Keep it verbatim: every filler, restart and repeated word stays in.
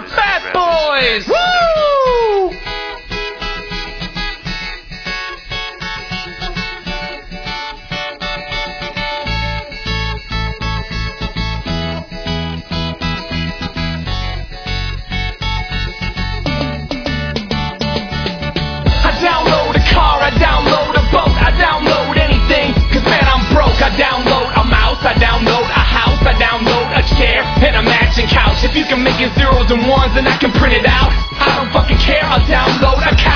for Fat Boys! Woo! Download a car, I download a boat, I download anything, cause man I'm broke. I download a mouse, I download a house, I download a chair and a matching couch. If you can make it zeros and ones then I can print it out, I don't fucking care, I'll download a couch.